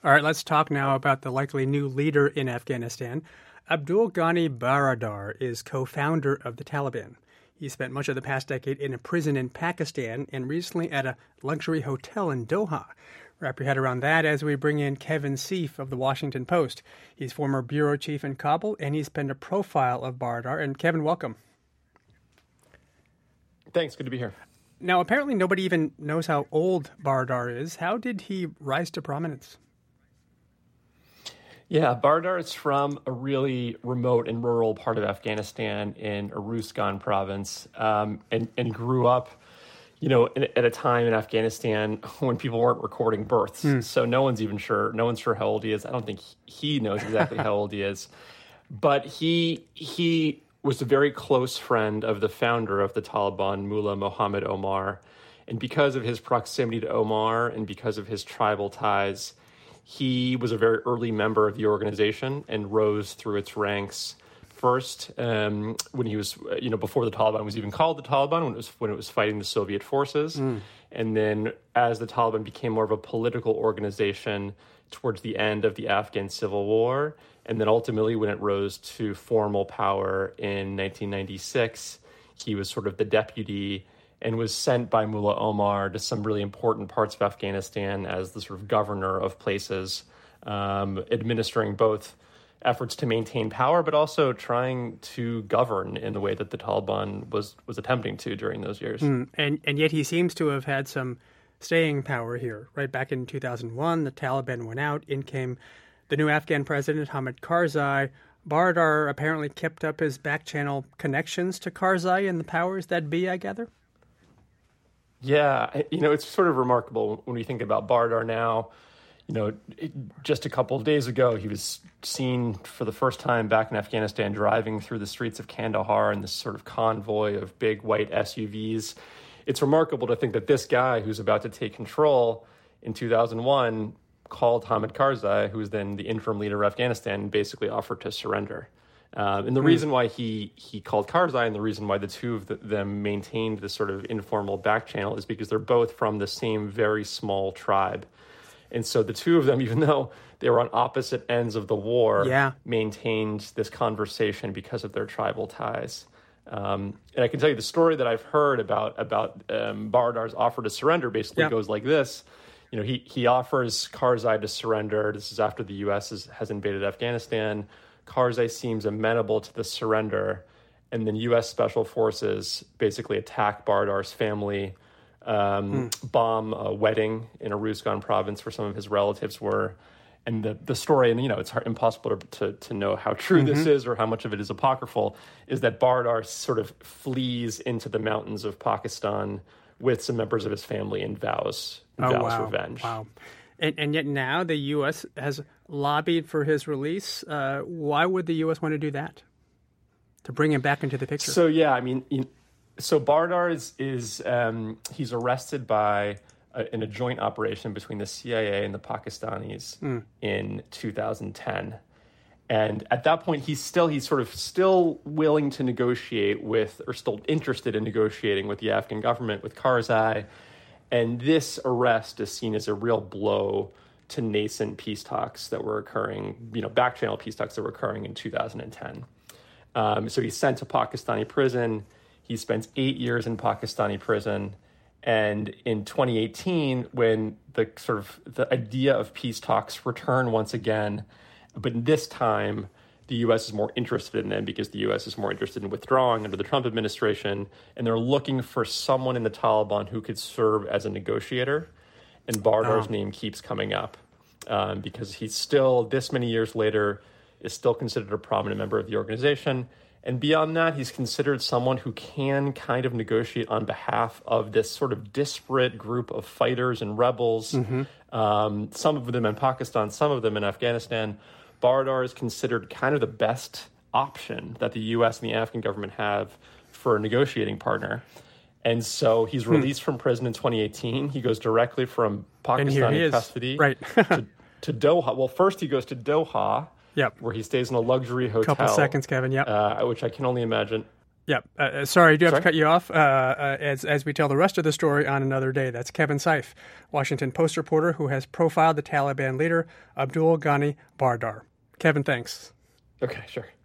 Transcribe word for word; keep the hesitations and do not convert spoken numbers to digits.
All right, let's talk now about the likely new leader in Afghanistan. Abdul Ghani Baradar is co-founder of the Taliban. He spent much of the past decade in a prison in Pakistan and recently at a luxury hotel in Doha. Wrap your head around that as we bring in Kevin Seif of The Washington Post. He's former bureau chief in Kabul, and he's been a profile of Baradar. And Kevin, welcome. Thanks. Good to be here. Now, apparently nobody even knows how old Baradar is. How did he rise to prominence? Yeah, Baradar is from a really remote and rural part of Afghanistan in Uruzgan province, um, and, and grew up, you know, in, at a time in Afghanistan when people weren't recording births. Mm. So no one's even sure. No one's sure how old he is. I don't think he knows exactly how old he is. But he he was a very close friend of the founder of the Taliban, Mullah Mohammed Omar. And because of his proximity to Omar and because of his tribal ties, he was a very early member of the organization and rose through its ranks first um, when he was, you know, before the Taliban was even called the Taliban, when it was when it was fighting the Soviet forces. Mm. And then as the Taliban became more of a political organization towards the end of the Afghan Civil War, and then ultimately when it rose to formal power in nineteen ninety-six, he was sort of the deputy and was sent by Mullah Omar to some really important parts of Afghanistan as the sort of governor of places, um, administering both efforts to maintain power, but also trying to govern in the way that the Taliban was was attempting to during those years. Mm, and and yet he seems to have had some staying power here. Right back in two thousand one, the Taliban went out, in came the new Afghan president, Hamid Karzai. Baradar apparently kept up his back-channel connections to Karzai and the powers that be, I gather? Yeah, you know, it's sort of remarkable when we think about Baradar now. You know, it, just a couple of days ago, he was seen for the first time back in Afghanistan driving through the streets of Kandahar in this sort of convoy of big white S U Vs. It's remarkable to think that this guy who's about to take control in two thousand one called Hamid Karzai, who was then the interim leader of Afghanistan, and basically offered to surrender. Um, and the mm. reason why he he called Karzai and the reason why the two of the, them maintained this sort of informal back channel is because they're both from the same very small tribe. And so the two of them, even though they were on opposite ends of the war, yeah. maintained this conversation because of their tribal ties. Um, and I can tell you the story that I've heard about about um, Baradar's offer to surrender basically yeah. goes like this. You know, he, he offers Karzai to surrender. This is after the U S has, has invaded Afghanistan. Karzai seems amenable to the surrender, and then U S Special Forces basically attack Baradar's family, um, mm. bomb a wedding in Uruzgan province where some of his relatives were. And the, the story, and you know, it's hard, impossible to, to to know how true mm-hmm. this is or how much of it is apocryphal, is that Baradar sort of flees into the mountains of Pakistan with some members of his family and vows, oh, vows wow. revenge. Wow. And, and yet now the U S has lobbied for his release. Uh, why would the U S want to do that? To bring him back into the picture? So, yeah, I mean, so Baradar is, is um, he's arrested by, a, in a joint operation between the C I A and the Pakistanis mm. in two thousand ten. And at that point, he's still, he's sort of still willing to negotiate with, or still interested in negotiating with the Afghan government, with Karzai. And this arrest is seen as a real blow to nascent peace talks that were occurring, you know, back-channel peace talks that were occurring in two thousand ten. Um, so he's sent to Pakistani prison. He spends eight years in Pakistani prison. And in twenty eighteen, when the sort of the idea of peace talks return once again, but this time the U S is more interested in them because the U S is more interested in withdrawing under the Trump administration, and they're looking for someone in the Taliban who could serve as a negotiator. And Baradar's oh. name keeps coming up um, because he's still, this many years later, is still considered a prominent member of the organization. And beyond that, he's considered someone who can kind of negotiate on behalf of this sort of disparate group of fighters and rebels, mm-hmm. um, some of them in Pakistan, some of them in Afghanistan. Baradar is considered kind of the best option that the U S and the Afghan government have for a negotiating partner. And so he's released hmm. from prison in twenty eighteen. He goes directly from Pakistani custody right. to, to Doha. Well, first he goes to Doha, yep. where he stays in a luxury hotel. Couple seconds, Kevin, yep. Uh, which I can only imagine. Yep. Uh, sorry, I do have Sorry? to cut you off. Uh, uh, as as we tell the rest of the story on another day. That's Kevin Seif, Washington Post reporter who has profiled the Taliban leader Abdul Ghani Bardar. Kevin, thanks. Okay, sure.